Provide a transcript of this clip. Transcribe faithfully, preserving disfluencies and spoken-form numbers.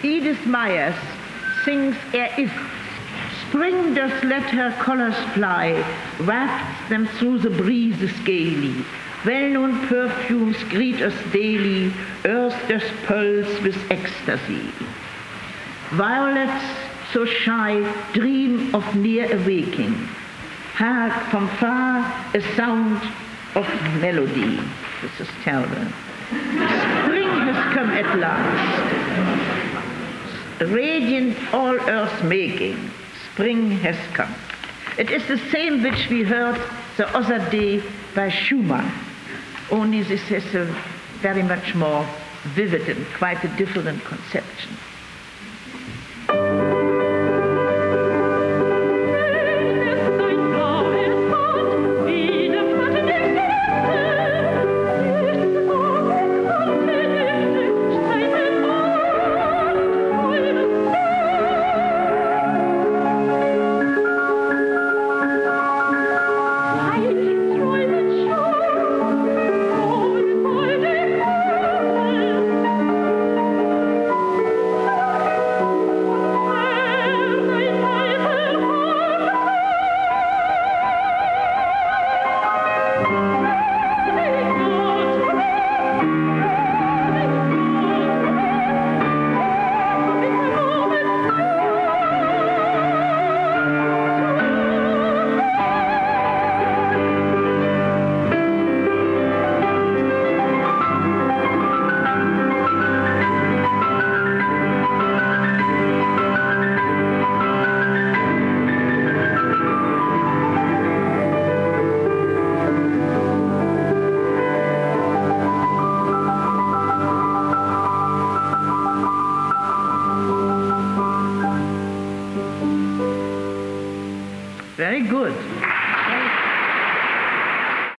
Edith Myers sings Er ist. Spring does let her colors fly, wafts them through the breezes gaily. Well-known perfumes greet us daily, earth does pulse with ecstasy. Violets, so shy, dream of near awaking. Hark from far a sound of melody. This is terrible. Spring has come at last. Radiant all earth making. Spring has come. It is the same which we heard the other day by Schumann, only this has a very much more vivid and quite a different conception. Very good.